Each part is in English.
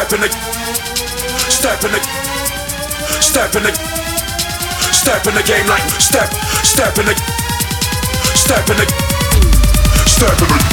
Step in the, step in the, step in the, step in the game like step in the, step in the, step in the.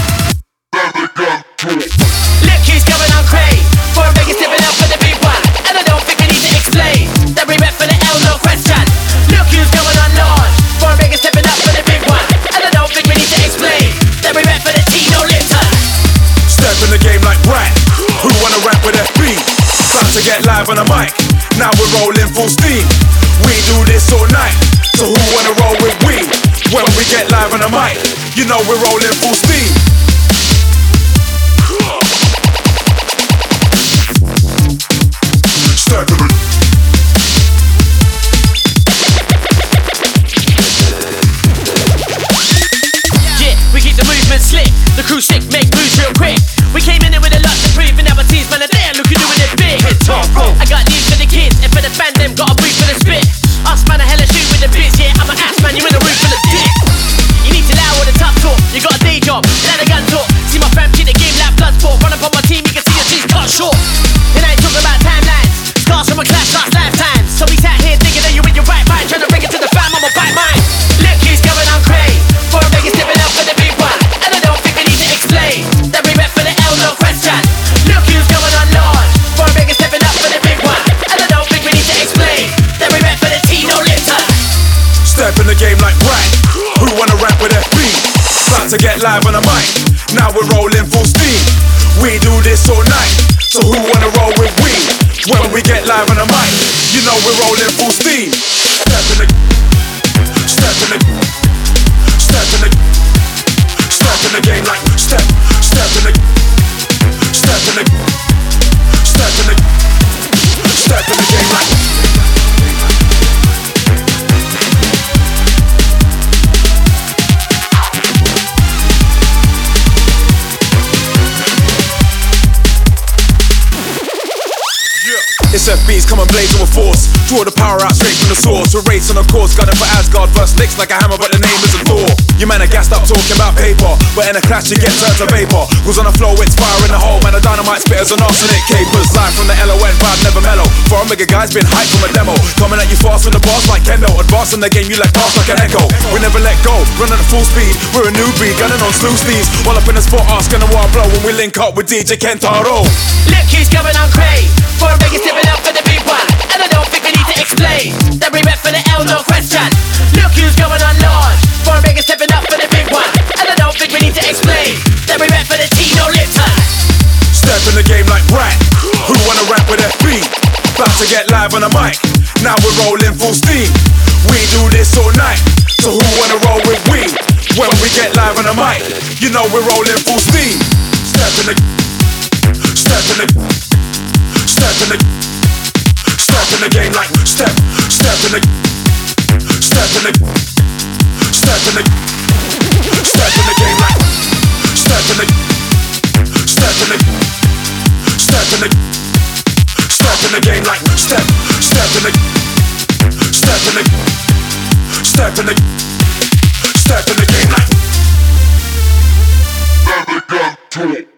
Look who's going on crazy. For a Vegas stepping up for the big one. And I don't think I need to explain that we rep for the L, no question. Look who's going on large. For a Vegas stepping up for the big one. And I don't think we need to explain that we rep for the T, no Lipton. Step in the game like Brad. Who wanna rap with FB? About to get live on the mic. Now we're rolling full steam. We do this all night. So who wanna roll with we? When we get live on the mic, you know we're rolling full steam. Step in the. Yeah, we keep the movement slick. The crew sick, make moves real quick. We came in with a lot to prove, and now our team's man are there, look, you're doing it big. I got news for the kids, and for the fan, them got a brief for the spit. Us man, a hella shoot with the bits, yeah, I'm an ass man, you're in the room for the dick. You need to allow all the tough talk, you got a day job, and a gun talk. See my fam keep the game like blood sport, run up on my team, you can see your team's cut short. And I ain't talking about timelines, scars from a clash last lifetime. So we sat here thinking that you in your right mind, trying to bring it to the fam, I'm a bite mine. Look who's going on crazy, for a Vegas stepping up for the big one. And I don't think we need to explain that we rep for the L, no question. Look who's going on large, for a Vegas stepping up for the big one. And I don't think we need to explain that we rep for the T, no Lipton. Step in the game like Brad. Who wanna rap with FB? About to get live on the mic. Now we're rolling full steam. We do this all night. So who wanna roll with we? When we get live on the mic, you know we're rolling full steam. Step in the, step in the, step in the, step in the game like step in the, step in the, step in the, step in the game like. It's FB's coming blaze with force. Draw the power out straight from the source. We're race on the course, gunning for Asgard. Verse licks like a hammer, but the name isn't Thor. You man are gassed up talking about paper, but in a clash you get turned to vapor. Goes on the floor, it's fire in the hole. Man, the dynamite spitters and arsenic capers. Live from the LON, vibe never mellow. For a mega guy's been hyped from a demo. Coming at you fast with the bars like Kendo. Advance in the game, you like pass like an echo. We never let go, running at full speed. We're a new breed, gunning on slew steeds. All up in the spot, asking the wild blow when we link up with DJ Kentaro. Look who's going on crazy, for a Vegas stepping up for the big one. And I don't think we need to explain that we rep for the L, no question. Look who's going on large, for a Vegas stepping up for the big one. And I don't think we need to explain that we rep for the T, no Lipton. Step in the game like Brad. Who wanna rap with FB? About to get live on the mic. Now we're rolling full steam. We do this all night. So who wanna roll with we? When we get live on the mic, you know we're rolling full steam. Step in the, step in the, step in the, step in the game like step in the, step in the, step in the, step in the game like step in the, step in the, step in the, step in the game like step in the, step in the, step in the, step in the game like. Let me go to it.